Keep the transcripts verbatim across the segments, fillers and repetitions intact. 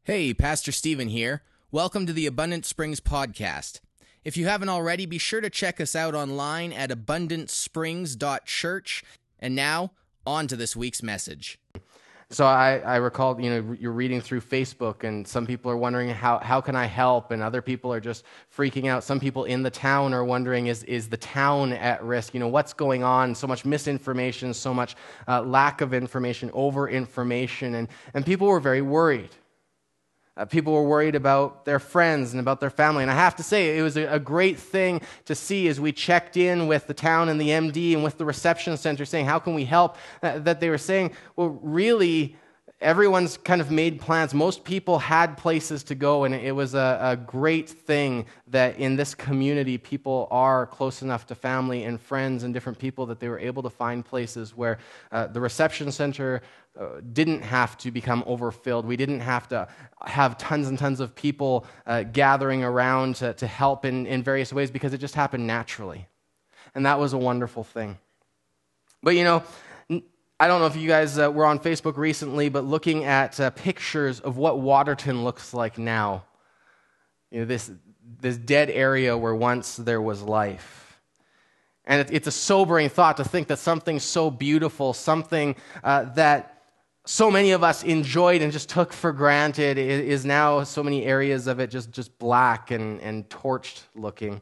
Hey, Pastor Stephen here. Welcome to the Abundant Springs podcast. If you haven't already, be sure to check us out online at abundant springs dot church. And now, on to this week's message. So I, I recall, you know, you're reading through Facebook, and some people are wondering, how, how can I help? And other people are just freaking out. Some people in the town are wondering, is, is the town at risk? You know, what's going on? So much misinformation, so much uh, lack of information, over-information, and, and people were very worried. Uh, people were worried about their friends and about their family. And I have to say, it was a, a great thing to see as we checked in with the town and the M D and with the reception center saying, how can we help? Uh, that they were saying, well, really, everyone's kind of made plans. Most people had places to go, and it was a, a great thing that in this community, people are close enough to family and friends and different people that they were able to find places where uh, the reception center Uh, didn't have to become overfilled. We didn't have to have tons and tons of people uh, gathering around to, to help in, in various ways because it just happened naturally. And that was a wonderful thing. But you know, I don't know if you guys uh, were on Facebook recently, but looking at uh, pictures of what Waterton looks like now, you know, this, this dead area where once there was life. And it, it's a sobering thought to think that something so beautiful, something uh, that so many of us enjoyed and just took for granted is now so many areas of it just, just black and, and torched looking.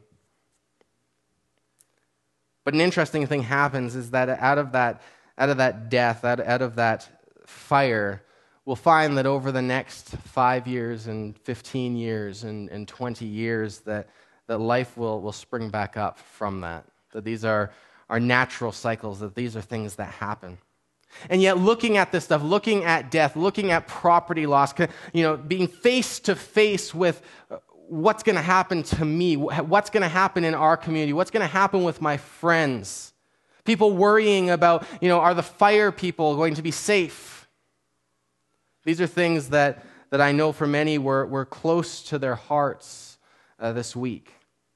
But an interesting thing happens is that out of that, out of that death, out, out of that fire, we'll find that over the next five years and fifteen years and, and twenty years that, that life will, will spring back up from that. That these are, are natural cycles, that these are things that happen. And yet looking at this stuff, looking at death, looking at property loss, you know, being face to face with what's going to happen to me, what's going to happen in our community, what's going to happen with my friends. People worrying about, you know, are the fire people going to be safe? These are things that, that I know for many were, were close to their hearts uh, this week.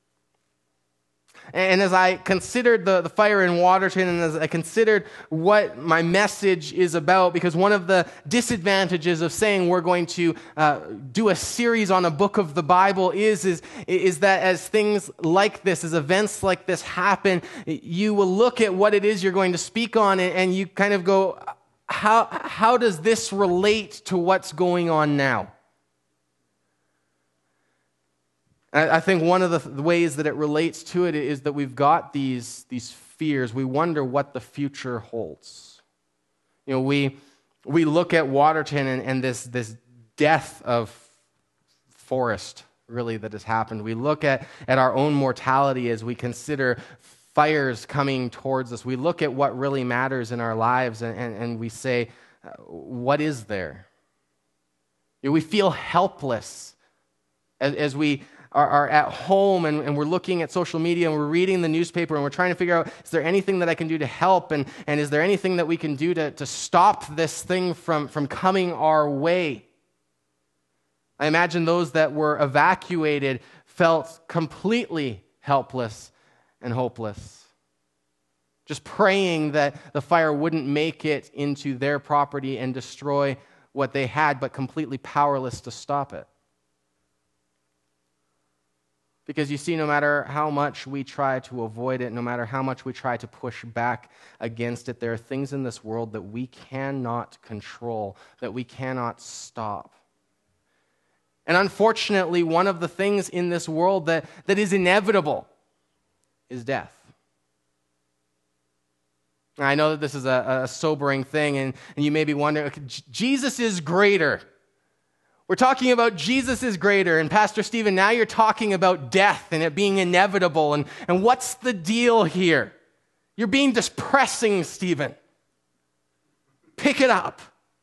And as I considered the, the fire in Waterton, and as I considered what my message is about, because one of the disadvantages of saying we're going to uh, do a series on a book of the Bible is, is, is that as things like this, as events like this happen, you will look at what it is you're going to speak on, and, and you kind of go, how, how does this relate to what's going on now? I think one of the ways that it relates to it is that we've got these, these fears. We wonder what the future holds. You know, we we look at Waterton and, and this, this death of forest, really, that has happened. We look at, at our own mortality as we consider fires coming towards us. We look at what really matters in our lives, and, and, and we say, what is there? You know, we feel helpless as, as we Are, are at home and, and we're looking at social media and we're reading the newspaper and we're trying to figure out, is there anything that I can do to help? And, and is there anything that we can do to, to stop this thing from, from coming our way? I imagine those that were evacuated felt completely helpless and hopeless. Just praying that the fire wouldn't make it into their property and destroy what they had, but completely powerless to stop it. Because you see, no matter how much we try to avoid it, no matter how much we try to push back against it, there are things in this world that we cannot control, that we cannot stop. And unfortunately, one of the things in this world that, that is inevitable is death. I know that this is a, a sobering thing, and, and you may be wondering, okay, Jesus is greater. We're talking about Jesus is greater, and Pastor Stephen, now you're talking about death and it being inevitable, and, and what's the deal here? You're being depressing, Stephen. Pick it up.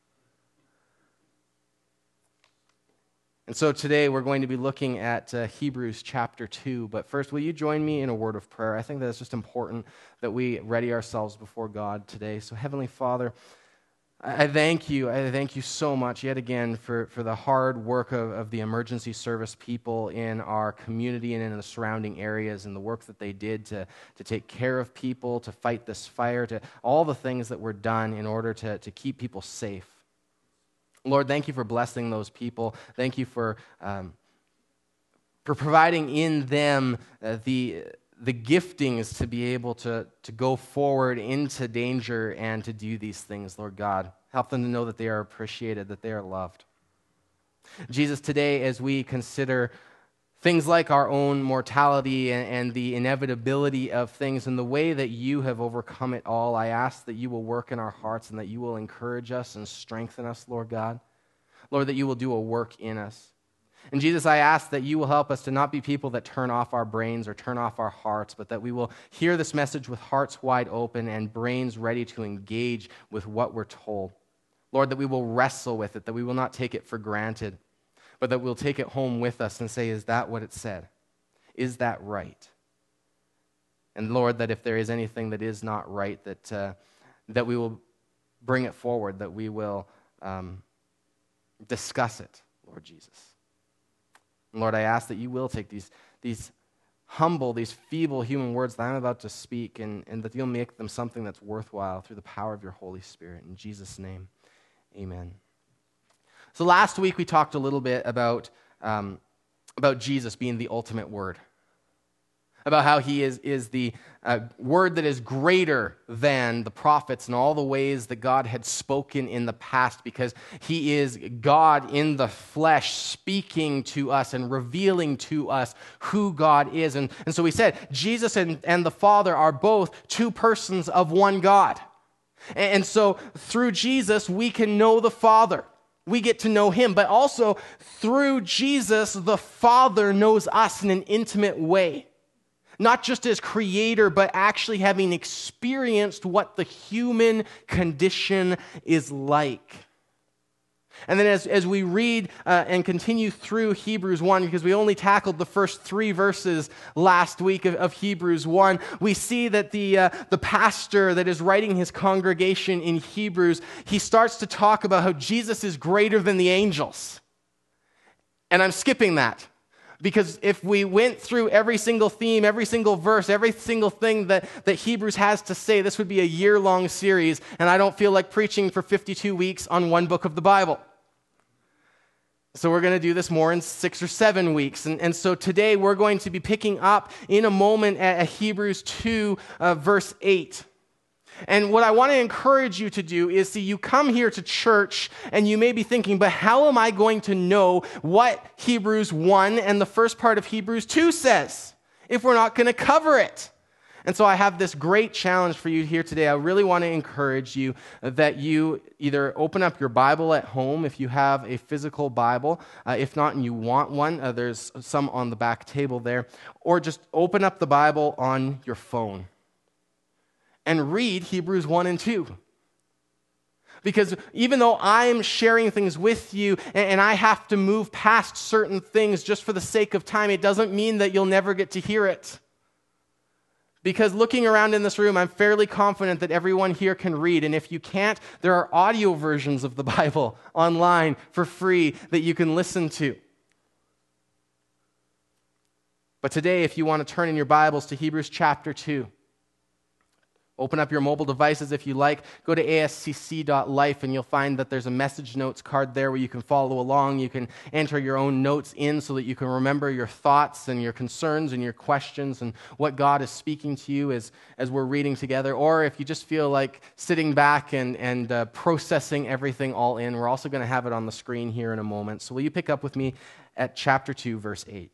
And so today we're going to be looking at uh, Hebrews chapter two, but first, will you join me in a word of prayer? I think that it's just important that we ready ourselves before God today. So Heavenly Father, I thank you, I thank you so much yet again for, for the hard work of, of the emergency service people in our community and in the surrounding areas, and the work that they did to, to take care of people, to fight this fire, to all the things that were done in order to, to keep people safe. Lord, thank you for blessing those people. Thank you for um, for providing in them uh, the the giftings to be able to, to go forward into danger and to do these things, Lord God. Help them to know that they are appreciated, that they are loved. Jesus, today as we consider things like our own mortality and, and the inevitability of things and the way that you have overcome it all, I ask that you will work in our hearts and that you will encourage us and strengthen us, Lord God. Lord, that you will do a work in us. And Jesus, I ask that you will help us to not be people that turn off our brains or turn off our hearts, but that we will hear this message with hearts wide open and brains ready to engage with what we're told. Lord, that we will wrestle with it, that we will not take it for granted, but that we'll take it home with us and say, is that what it said? Is that right? And Lord, that if there is anything that is not right, that uh, that we will bring it forward, that we will um, discuss it, Lord Jesus. And Lord, I ask that you will take these, these humble, these feeble human words that I'm about to speak, and, and that you'll make them something that's worthwhile through the power of your Holy Spirit. In Jesus' name, amen. So last week we talked a little bit about, um, about Jesus being the ultimate word, about how he is, is the uh, word that is greater than the prophets and all the ways that God had spoken in the past, because he is God in the flesh speaking to us and revealing to us who God is. And, and so we said Jesus and, and the Father are both two persons of one God. And, and so through Jesus we can know the Father. We get to know him, but also through Jesus, the Father knows us in an intimate way. Not just as creator, but actually having experienced what the human condition is like. And then as, as we read uh, and continue through Hebrews one, because we only tackled the first three verses last week of, of Hebrews one, we see that the, uh, the pastor that is writing his congregation in Hebrews, he starts to talk about how Jesus is greater than the angels. And I'm skipping that. Because if we went through every single theme, every single verse, every single thing that, that Hebrews has to say, this would be a year-long series, and I don't feel like preaching for fifty-two weeks on one book of the Bible. So we're going to do this more in six or seven weeks. And, and so today we're going to be picking up in a moment at Hebrews two, uh, verse eight. And what I want to encourage you to do is, see, you come here to church and you may be thinking, but how am I going to know what Hebrews one and the first part of Hebrews two says if we're not going to cover it? And so I have this great challenge for you here today. I really want to encourage you that you either open up your Bible at home if you have a physical Bible. Uh, if not and you want one, uh, there's some on the back table there. Or just open up the Bible on your phone and read Hebrews one and two. Because even though I'm sharing things with you and I have to move past certain things just for the sake of time, it doesn't mean that you'll never get to hear it. Because looking around in this room, I'm fairly confident that everyone here can read. And if you can't, there are audio versions of the Bible online for free that you can listen to. But today, if you want to turn in your Bibles to Hebrews chapter two, open up your mobile devices if you like. Go to A S C C dot life and you'll find that there's a message notes card there where you can follow along. You can enter your own notes in so that you can remember your thoughts and your concerns and your questions and what God is speaking to you as, as we're reading together. Or if you just feel like sitting back and, and uh, processing everything all in, we're also going to have it on the screen here in a moment. So will you pick up with me at chapter two, verse eight?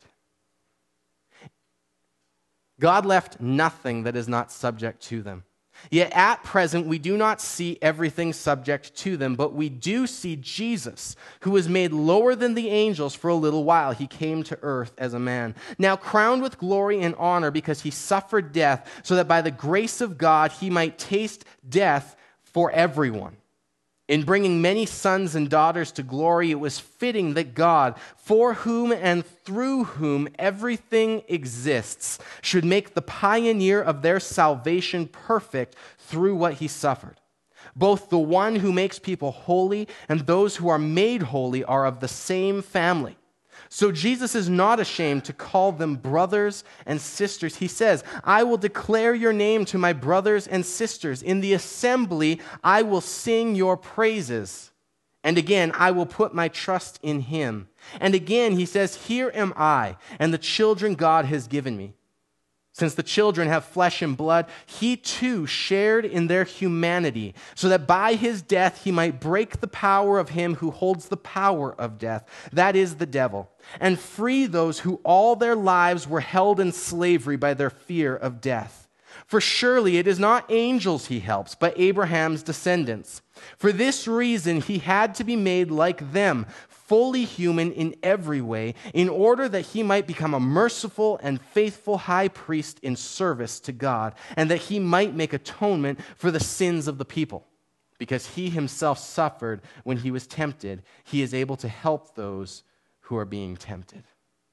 God left nothing that is not subject to them. Yet at present we do not see everything subject to them, but we do see Jesus, who was made lower than the angels for a little while. He came to earth as a man, now crowned with glory and honor because he suffered death, so that by the grace of God he might taste death for everyone. In bringing many sons and daughters to glory, it was fitting that God, for whom and through whom everything exists, should make the pioneer of their salvation perfect through what he suffered. Both the one who makes people holy and those who are made holy are of the same family. So Jesus is not ashamed to call them brothers and sisters. He says, I will declare your name to my brothers and sisters. In the assembly, I will sing your praises. And again, I will put my trust in him. And again, he says, here am I, and the children God has given me. Since the children have flesh and blood, he too shared in their humanity, so that by his death he might break the power of him who holds the power of death, that is the devil, and free those who all their lives were held in slavery by their fear of death. For surely it is not angels he helps, but Abraham's descendants. For this reason he had to be made like them, fully human in every way, in order that he might become a merciful and faithful high priest in service to God, and that he might make atonement for the sins of the people. Because he himself suffered when he was tempted, he is able to help those who are being tempted.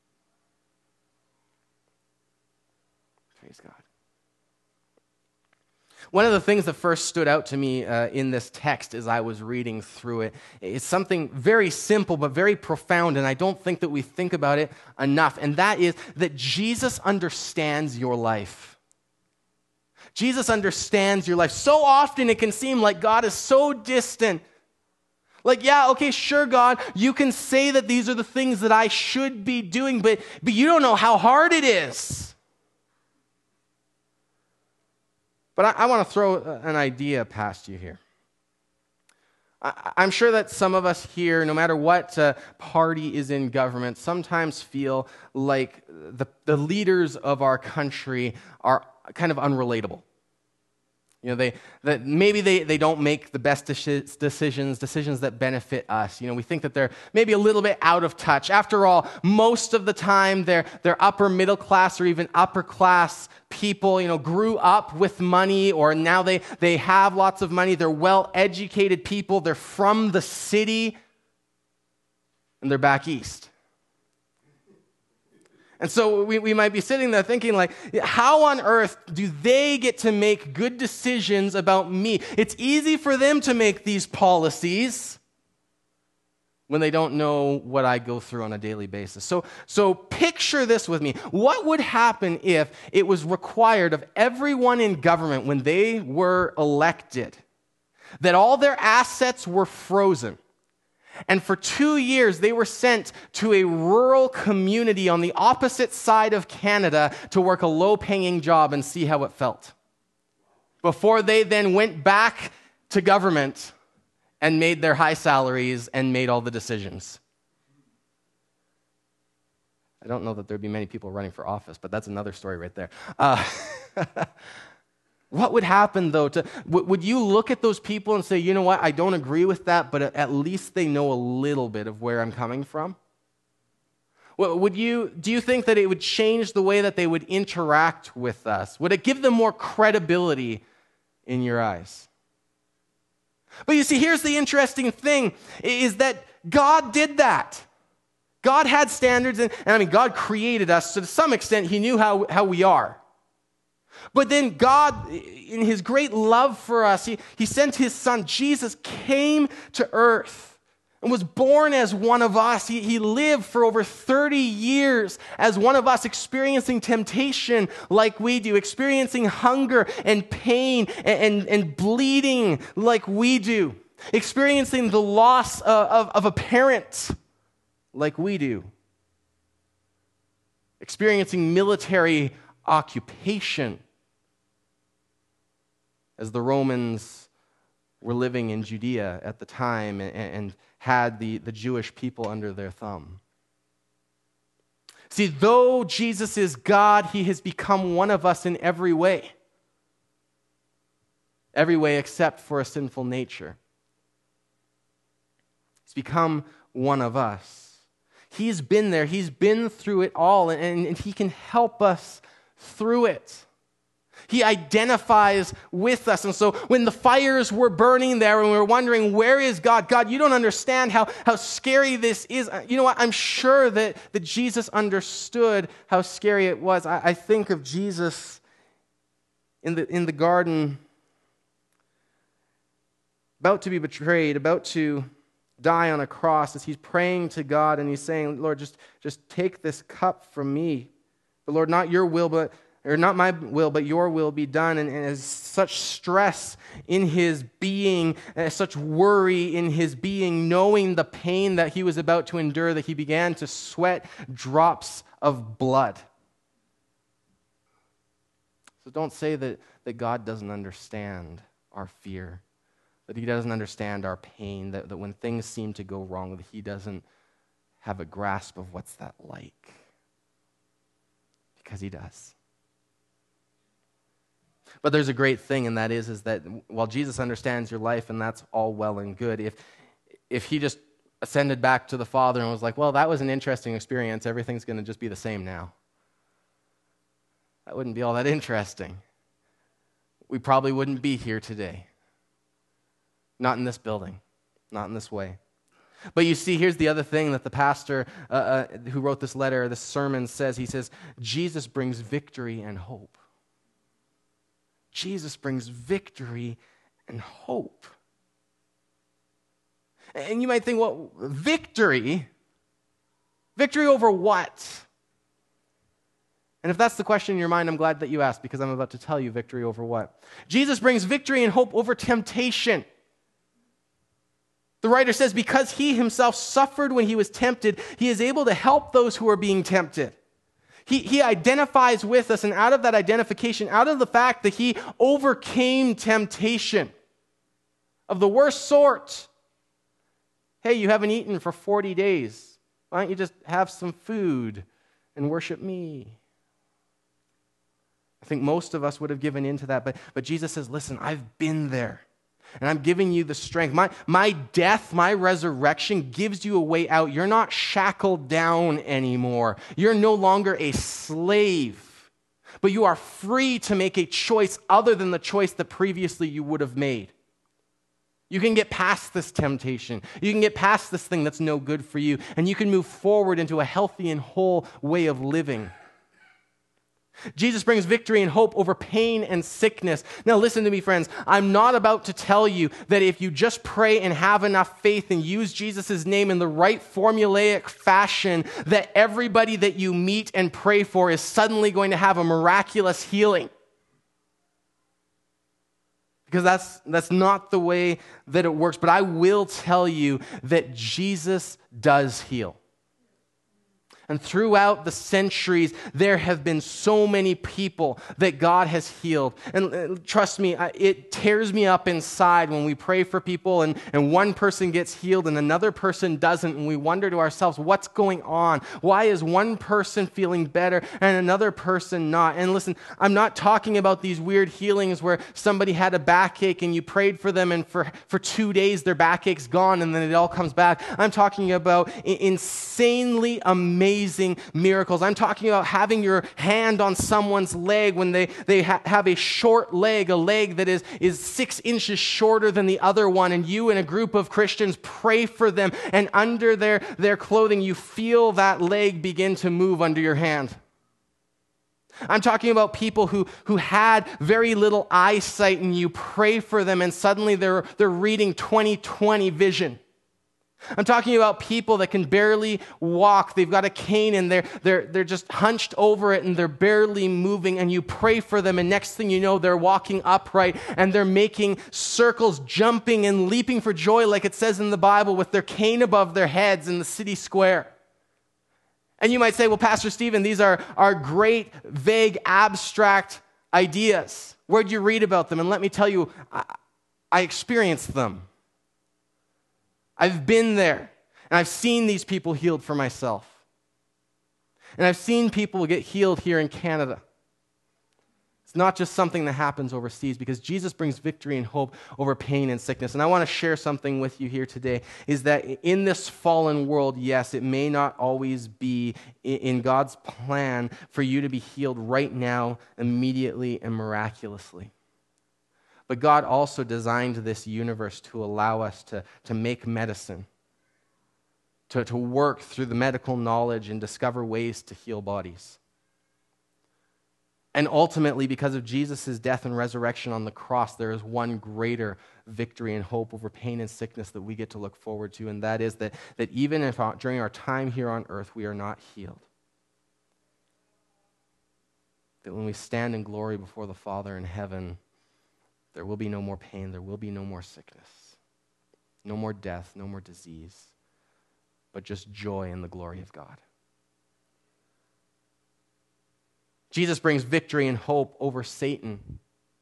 Praise God. One of the things that first stood out to me uh, in this text as I was reading through it is something very simple but very profound, and I don't think that we think about it enough, and that is that Jesus understands your life. Jesus understands your life. So often it can seem like God is so distant. Like, yeah, okay, sure, God, you can say that these are the things that I should be doing, but, but you don't know how hard it is. But I, I want to throw an idea past you here. I, I'm sure that some of us here, no matter what uh, party is in government, sometimes feel like the, the leaders of our country are kind of unrelatable. You know, they that maybe they, they don't make the best decisions, decisions that benefit us. You know, we think that they're maybe a little bit out of touch. After all, most of the time, they're, they're upper middle class or even upper class people, you know, grew up with money, or now they, they have lots of money. They're well-educated people. They're from the city, and they're back east. And so we, we might be sitting there thinking, like, how on earth do they get to make good decisions about me? It's easy for them to make these policies when they don't know what I go through on a daily basis. So, so picture this with me. What would happen if it was required of everyone in government when they were elected that all their assets were frozen? And for two years, they were sent to a rural community on the opposite side of Canada to work a low-paying job and see how it felt, before they then went back to government and made their high salaries and made all the decisions. I don't know that there'd be many people running for office, but that's another story right there. Uh, What would happen, though? To, would you look at those people and say, you know what, I don't agree with that, but at least they know a little bit of where I'm coming from? Would you, do you think that it would change the way that they would interact with us? Would it give them more credibility in your eyes? But you see, here's the interesting thing, is that God did that. God had standards, and, and I mean, God created us, so to some extent, he knew how, how we are. But then God, in his great love for us, he, he sent his son. Jesus came to earth and was born as one of us. He, he lived for over thirty years as one of us, experiencing temptation like we do, experiencing hunger and pain and, and, and bleeding like we do, experiencing the loss of, of, of a parent like we do, experiencing military occupation as the Romans were living in Judea at the time and, and had the, the Jewish people under their thumb. See, though Jesus is God, he has become one of us in every way. Every way except for a sinful nature. He's become one of us. He's been there. He's been through it all, and, and he can help us through it. He identifies with us. And so when the fires were burning there and we were wondering, where is God? God, you don't understand how, how scary this is. You know what? I'm sure that, that Jesus understood how scary it was. I, I think of Jesus in the, in the garden, about to be betrayed, about to die on a cross, as he's praying to God and he's saying, Lord, just, just take this cup from me. But Lord, not your will, but or not my will, but your will be done. And, and as such stress in his being, as such worry in his being, knowing the pain that he was about to endure, that he began to sweat drops of blood. So don't say that, that God doesn't understand our fear, that he doesn't understand our pain, that, that when things seem to go wrong, that he doesn't have a grasp of what's that like. Because he does. But there's a great thing, and that is, is that while Jesus understands your life, and that's all well and good, if if he just ascended back to the Father and was like, well, that was an interesting experience, everything's going to just be the same now, that wouldn't be all that interesting. We probably wouldn't be here today. Not in this building. Not in this way. But you see, here's the other thing that the pastor uh, uh, who wrote this letter, this sermon says. He says, Jesus brings victory and hope. Jesus brings victory and hope. And you might think, well, victory? Victory over what? And if that's the question in your mind, I'm glad that you asked, because I'm about to tell you victory over what. Jesus brings victory and hope over temptation. The writer says, because he himself suffered when he was tempted, he is able to help those who are being tempted. He, he identifies with us, and out of that identification, out of the fact that he overcame temptation of the worst sort. Hey, you haven't eaten for forty days. Why don't you just have some food and worship me? I think most of us would have given in to that, but, but Jesus says, listen, I've been there. And I'm giving you the strength. My, my death, my resurrection gives you a way out. You're not shackled down anymore. You're no longer a slave. But you are free to make a choice other than the choice that previously you would have made. You can get past this temptation. You can get past this thing that's no good for you. And you can move forward into a healthy and whole way of living. Jesus brings victory and hope over pain and sickness. Now listen to me, friends. I'm not about to tell you that if you just pray and have enough faith and use Jesus' name in the right formulaic fashion, that everybody that you meet and pray for is suddenly going to have a miraculous healing. Because that's, that's not the way that it works. But I will tell you that Jesus does heal. And throughout the centuries, there have been so many people that God has healed. And uh, trust me, I, it tears me up inside when we pray for people and, and one person gets healed and another person doesn't. And we wonder to ourselves, what's going on? Why is one person feeling better and another person not? And listen, I'm not talking about these weird healings where somebody had a backache and you prayed for them and for, for two days their backache's gone and then it all comes back. I'm talking about insanely amazing Amazing miracles. I'm talking about having your hand on someone's leg when they, they ha- have a short leg, a leg that is, is six inches shorter than the other one, and you and a group of Christians pray for them, and under their, their clothing, you feel that leg begin to move under your hand. I'm talking about people who, who had very little eyesight, and you pray for them, and suddenly they're, they're reading twenty twenty vision. I'm talking about people that can barely walk. They've got a cane and they're, they're, they're just hunched over it and they're barely moving, and you pray for them, and next thing you know, they're walking upright and they're making circles, jumping and leaping for joy like it says in the Bible, with their cane above their heads in the city square. And you might say, well, Pastor Stephen, these are, are great, vague, abstract ideas. Where'd you read about them? And let me tell you, I, I experienced them. I've been there, and I've seen these people healed for myself. And I've seen people get healed here in Canada. It's not just something that happens overseas, because Jesus brings victory and hope over pain and sickness. And I want to share something with you here today, is that in this fallen world, yes, it may not always be in God's plan for you to be healed right now, immediately, and miraculously. But God also designed this universe to allow us to, to make medicine, to, to work through the medical knowledge and discover ways to heal bodies. And ultimately, because of Jesus' death and resurrection on the cross, there is one greater victory and hope over pain and sickness that we get to look forward to, and that is that, that even if our, during our time here on earth we are not healed, that when we stand in glory before the Father in heaven, there will be no more pain, there will be no more sickness, no more death, no more disease, but just joy in the glory of God. Jesus brings victory and hope over Satan.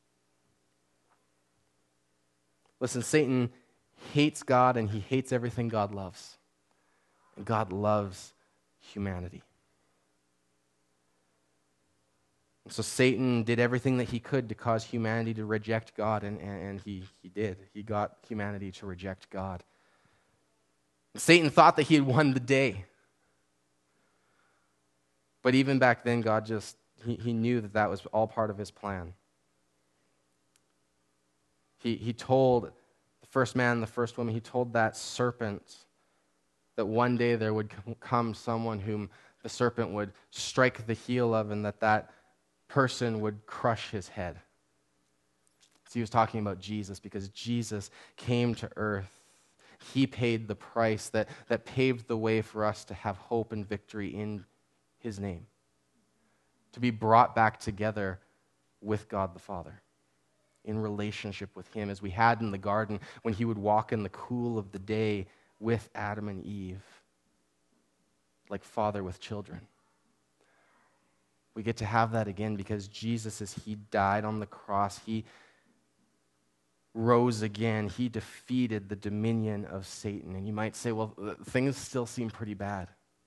Listen, Satan hates God and he hates everything God loves. And God loves humanity. And so Satan did everything that he could to cause humanity to reject God, and, and, and he, he did. He got humanity to reject God. And Satan thought that he had won the day. But even back then, God just, he, he knew that that was all part of his plan. He, he told the first man and the first woman, he told that serpent that one day there would come someone whom the serpent would strike the heel of, and that that person would crush his head. So he was talking about Jesus, because Jesus came to earth. He paid the price that, that paved the way for us to have hope and victory in his name, to be brought back together with God the Father, in relationship with him, as we had in the garden when he would walk in the cool of the day with Adam and Eve, like father with children. We get to have that again because Jesus, as he died on the cross, he rose again. He defeated the dominion of Satan. And you might say, well, things still seem pretty bad.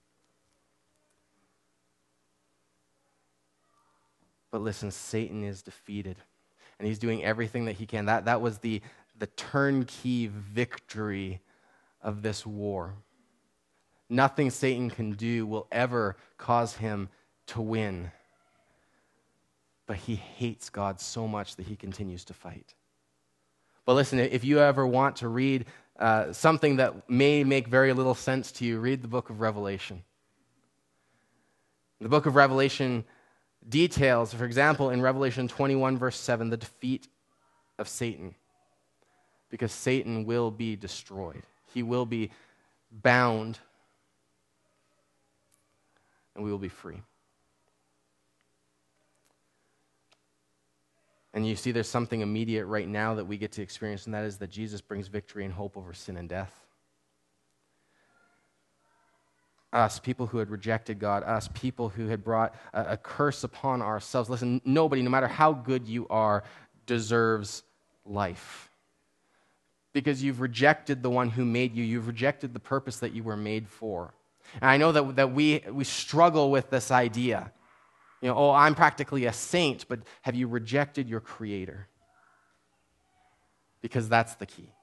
But listen, Satan is defeated, and he's doing everything that he can. That, that was the, the turnkey victory of this war. Nothing Satan can do will ever cause him to win. But he hates God so much that he continues to fight. But listen, if you ever want to read uh, something that may make very little sense to you, read the book of Revelation. The book of Revelation details, for example, in Revelation twenty-one, verse seven, the defeat of Satan. Because Satan will be destroyed. He will be bound, and we will be free. And you see there's something immediate right now that we get to experience, and that is that Jesus brings victory and hope over sin and death. Us, people who had rejected God, us, people who had brought a, a curse upon ourselves. Listen, nobody, no matter how good you are, deserves life. Because you've rejected the one who made you. You've rejected the purpose that you were made for. And I know that, that we, we struggle with this idea. You know, oh, I'm practically a saint, but have you rejected your Creator? Because that's the key.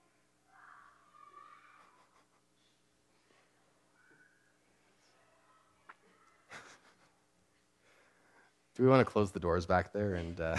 Do we want to close the doors back there and... Uh...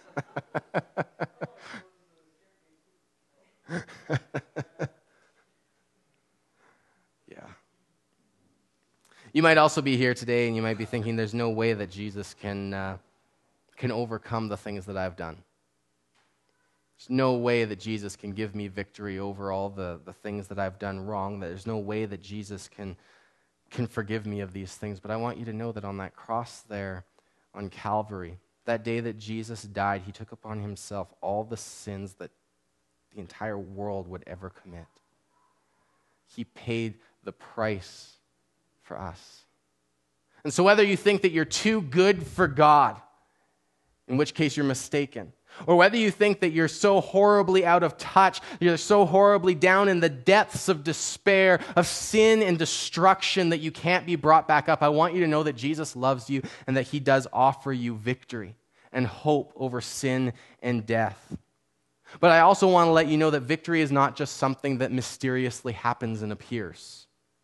yeah. You might also be here today and you might be thinking there's no way that Jesus can uh, can overcome the things that I've done. There's no way that Jesus can give me victory over all the, the things that I've done wrong. There's no way that Jesus can, can forgive me of these things. But I want you to know that on that cross there on Calvary, that day that Jesus died, he took upon himself all the sins that the entire world would ever commit. He paid the price for us. And so whether you think that you're too good for God, in which case you're mistaken, or whether you think that you're so horribly out of touch, you're so horribly down in the depths of despair, of sin and destruction that you can't be brought back up, I want you to know that Jesus loves you and that he does offer you victory and hope over sin and death. But I also want to let you know that victory is not just something that mysteriously happens and appears.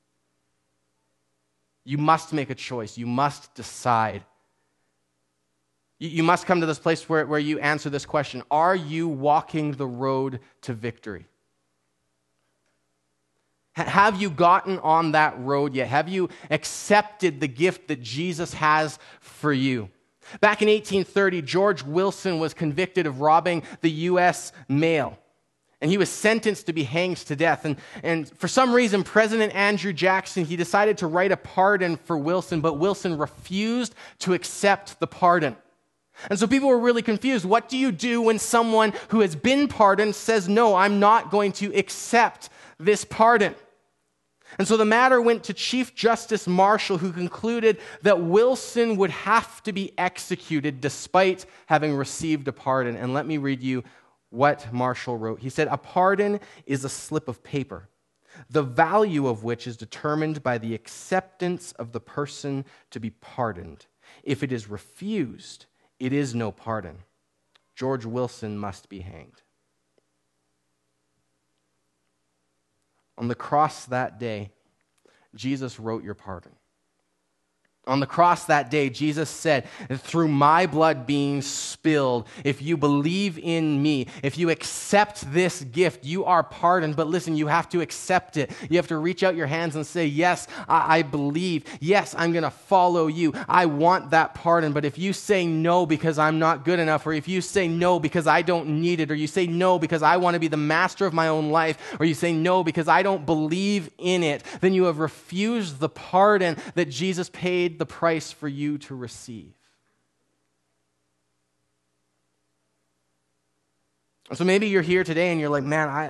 You must make a choice. You must decide. You, you must come to this place where, where you answer this question. Are you walking the road to victory? H- have you gotten on that road yet? Have you accepted the gift that Jesus has for you? Back in eighteen thirty, George Wilson was convicted of robbing the U S mail. And he was sentenced to be hanged to death. And, and for some reason, President Andrew Jackson, he decided to write a pardon for Wilson, but Wilson refused to accept the pardon. And so people were really confused. What do you do when someone who has been pardoned says, no, I'm not going to accept this pardon? And so the matter went to Chief Justice Marshall, who concluded that Wilson would have to be executed despite having received a pardon. And let me read you what Marshall wrote. He said, "A pardon is a slip of paper, the value of which is determined by the acceptance of the person to be pardoned. If it is refused, it is no pardon. George Wilson must be hanged." On the cross that day, Jesus wrote your pardon. On the cross that day, Jesus said, through my blood being spilled, if you believe in me, if you accept this gift, you are pardoned. But listen, you have to accept it. You have to reach out your hands and say, yes, I, I believe. Yes, I'm going to follow you. I want that pardon. But if you say no because I'm not good enough, or if you say no because I don't need it, or you say no because I want to be the master of my own life, or you say no because I don't believe in it, then you have refused the pardon that Jesus paid the price for you to receive. So maybe you're here today and you're like, man, I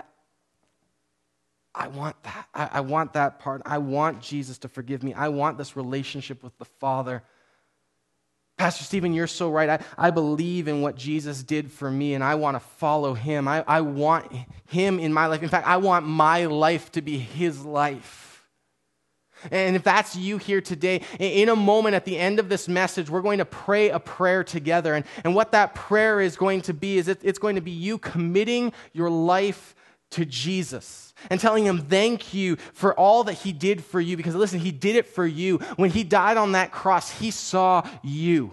I want that. I, I want that part. I want Jesus to forgive me. I want this relationship with the Father. Pastor Stephen, you're so right. I, I believe in what Jesus did for me, and I want to follow him. I, I want him in my life. In fact, I want my life to be his life. And if that's you here today, in a moment at the end of this message, we're going to pray a prayer together. And, and what that prayer is going to be is it, it's going to be you committing your life to Jesus and telling him thank you for all that he did for you. Because listen, he did it for you. When he died on that cross, he saw you.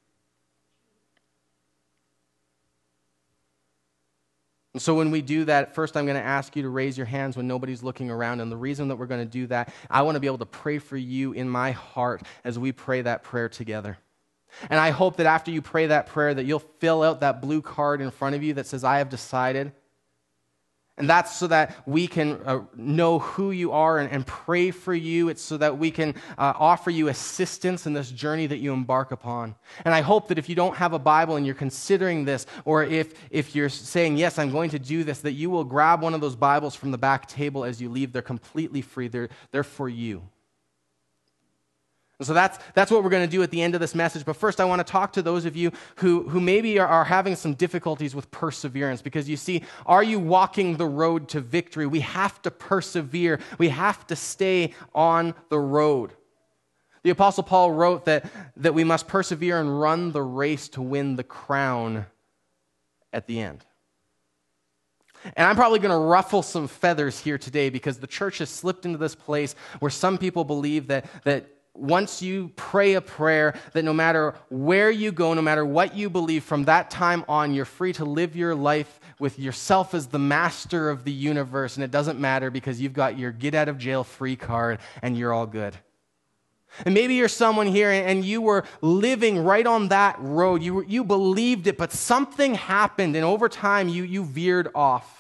And so when we do that, first I'm going to ask you to raise your hands when nobody's looking around. And the reason that we're going to do that, I want to be able to pray for you in my heart as we pray that prayer together. And I hope that after you pray that prayer that you'll fill out that blue card in front of you that says, I have decided. And that's so that we can uh, know who you are and, and pray for you. It's so that we can uh, offer you assistance in this journey that you embark upon. And I hope that if you don't have a Bible and you're considering this, or if, if you're saying, yes, I'm going to do this, that you will grab one of those Bibles from the back table as you leave. They're completely free. They're, they're for you. And so that's, that's what we're going to do at the end of this message. But first, I want to talk to those of you who, who maybe are, are having some difficulties with perseverance. Because you see, are you walking the road to victory? We have to persevere. We have to stay on the road. The Apostle Paul wrote that, that we must persevere and run the race to win the crown at the end. And I'm probably going to ruffle some feathers here today because the church has slipped into this place where some people believe that that once you pray a prayer, that no matter where you go, no matter what you believe, from that time on, you're free to live your life with yourself as the master of the universe, and it doesn't matter because you've got your get-out-of-jail-free card, and you're all good. And maybe you're someone here, and you were living right on that road. You, you believed it, but something happened, and over time, you, you veered off.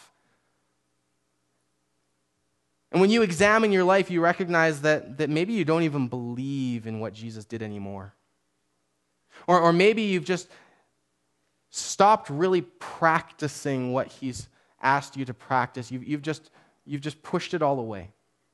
And when you examine your life, you recognize that, that maybe you don't even believe in what Jesus did anymore. Or, or maybe you've just stopped really practicing what he's asked you to practice. You've, you've, just, you've just pushed it all away.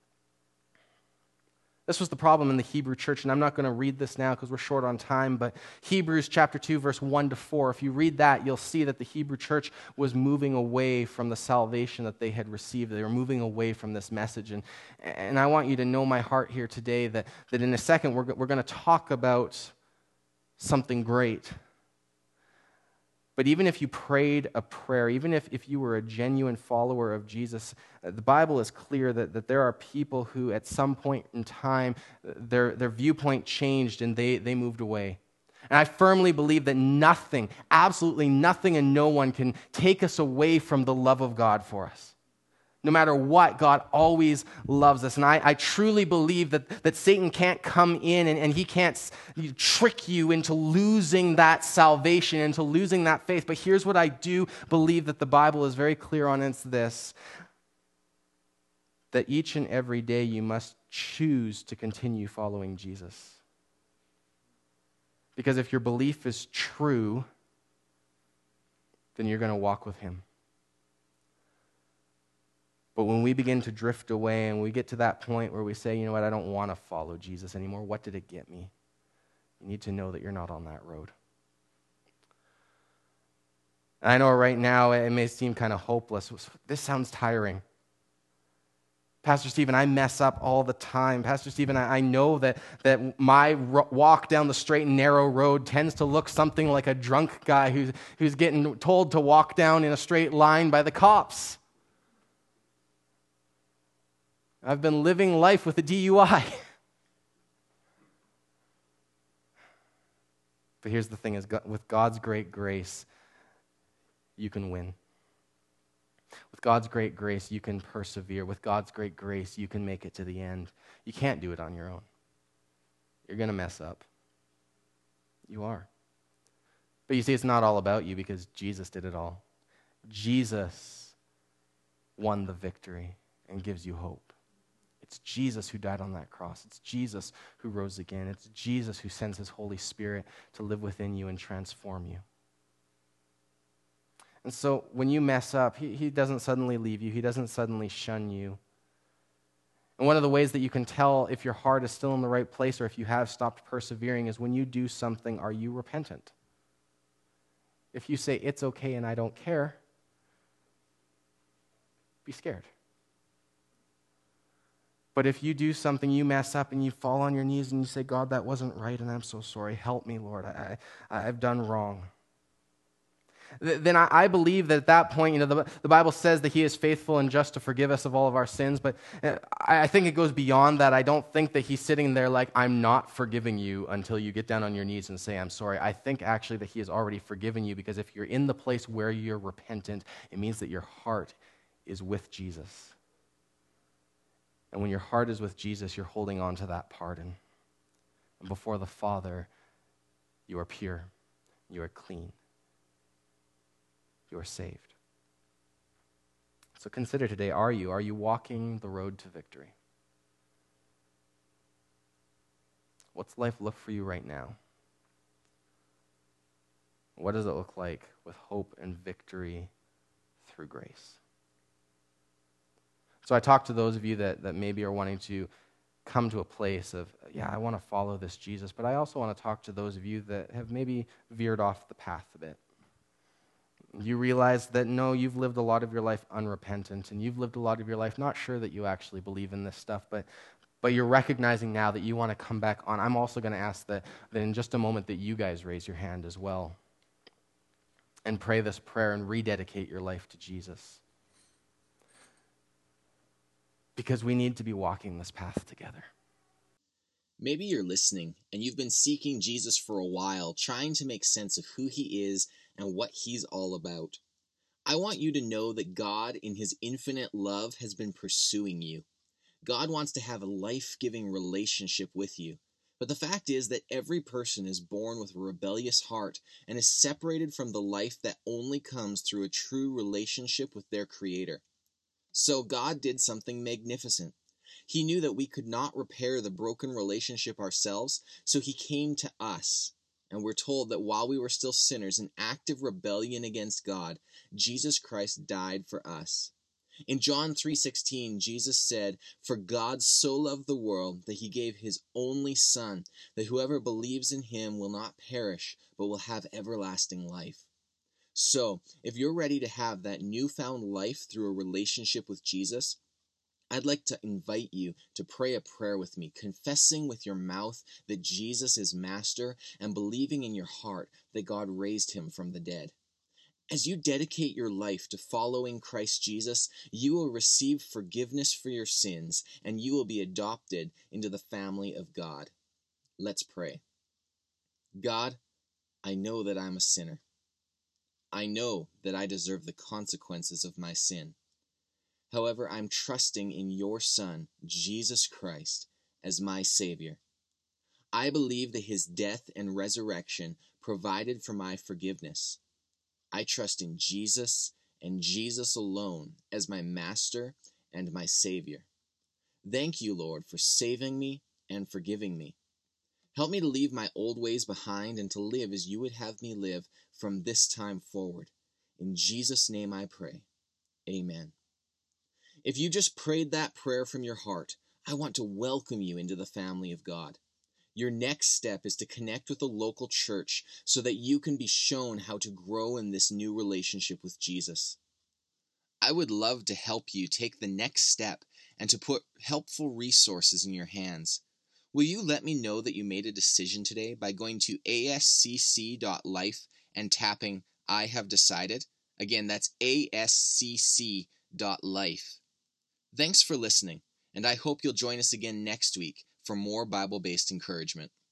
This was the problem in the Hebrew church, and I'm not going to read this now because we're short on time, but Hebrews chapter two, verse one to four, if you read that, you'll see that the Hebrew church was moving away from the salvation that they had received. They were moving away from this message, and, and I want you to know my heart here today that, that in a second we're, we're going to talk about something great. But even if you prayed a prayer, even if, if you were a genuine follower of Jesus, the Bible is clear that, that there are people who at some point in time, their, their viewpoint changed and they, they moved away. And I firmly believe that nothing, absolutely nothing and no one can take us away from the love of God for us. No matter what, God always loves us. And I, I truly believe that, that Satan can't come in and, and he can't s- trick you into losing that salvation, into losing that faith. But here's what I do believe that the Bible is very clear on. It's this, that each and every day you must choose to continue following Jesus. Because if your belief is true, then you're going to walk with him. But when we begin to drift away and we get to that point where we say, you know what, I don't want to follow Jesus anymore, what did it get me? You need to know that you're not on that road. And I know right now it may seem kind of hopeless. This sounds tiring. Pastor Stephen, I mess up all the time. Pastor Stephen, I, I know that, that my ro- walk down the straight and narrow road tends to look something like a drunk guy who's, who's getting told to walk down in a straight line by the cops. I've been living life with a D U I. But here's the thing, is with God's great grace, you can win. With God's great grace, you can persevere. With God's great grace, you can make it to the end. You can't do it on your own. You're going to mess up. You are. But you see, it's not all about you because Jesus did it all. Jesus won the victory and gives you hope. It's Jesus who died on that cross. It's Jesus who rose again. It's Jesus who sends his Holy Spirit to live within you and transform you. And so when you mess up, he, he doesn't suddenly leave you. He doesn't suddenly shun you. And one of the ways that you can tell if your heart is still in the right place or if you have stopped persevering is when you do something, are you repentant? If you say, it's okay and I don't care, be scared. But if you do something, you mess up and you fall on your knees and you say, God, that wasn't right and I'm so sorry. Help me, Lord. I, I, I've done wrong. Then I, I believe that at that point, you know, the, the Bible says that he is faithful and just to forgive us of all of our sins. But I, I think it goes beyond that. I don't think that he's sitting there like, I'm not forgiving you until you get down on your knees and say, I'm sorry. I think actually that he has already forgiven you because if you're in the place where you're repentant, it means that your heart is with Jesus. And when your heart is with Jesus, you're holding on to that pardon. And before the Father, you are pure, you are clean, you are saved. So consider today, are you? Are you walking the road to victory? What's life look for you right now? What does it look like with hope and victory through grace? So I talk to those of you that, that maybe are wanting to come to a place of, yeah, I want to follow this Jesus, but I also want to talk to those of you that have maybe veered off the path a bit. You realize that, no, you've lived a lot of your life unrepentant, and you've lived a lot of your life not sure that you actually believe in this stuff, but, but you're recognizing now that you want to come back on. I'm also going to ask that, that in just a moment that you guys raise your hand as well and pray this prayer and rededicate your life to Jesus. Because we need to be walking this path together. Maybe you're listening and you've been seeking Jesus for a while, trying to make sense of who he is and what he's all about. I want you to know that God, in his infinite love, has been pursuing you. God wants to have a life-giving relationship with you. But the fact is that every person is born with a rebellious heart and is separated from the life that only comes through a true relationship with their Creator. So God did something magnificent. He knew that we could not repair the broken relationship ourselves, so he came to us. And we're told that while we were still sinners in active rebellion against God, Jesus Christ died for us. In John three sixteen, Jesus said, "For God so loved the world that he gave his only Son, that whoever believes in him will not perish, but will have everlasting life." So, if you're ready to have that newfound life through a relationship with Jesus, I'd like to invite you to pray a prayer with me, confessing with your mouth that Jesus is Master and believing in your heart that God raised him from the dead. As you dedicate your life to following Christ Jesus, you will receive forgiveness for your sins and you will be adopted into the family of God. Let's pray. God, I know that I'm a sinner. I know that I deserve the consequences of my sin. However, I'm trusting in your Son, Jesus Christ, as my Savior. I believe that his death and resurrection provided for my forgiveness. I trust in Jesus and Jesus alone as my Master and my Savior. Thank you, Lord, for saving me and forgiving me. Help me to leave my old ways behind and to live as you would have me live from this time forward. In Jesus' name I pray. Amen. If you just prayed that prayer from your heart, I want to welcome you into the family of God. Your next step is to connect with a local church so that you can be shown how to grow in this new relationship with Jesus. I would love to help you take the next step and to put helpful resources in your hands. Will you let me know that you made a decision today by going to a s c c dot life and tapping I have decided? Again, that's a s c c dot life. Thanks for listening, and I hope you'll join us again next week for more Bible-based encouragement.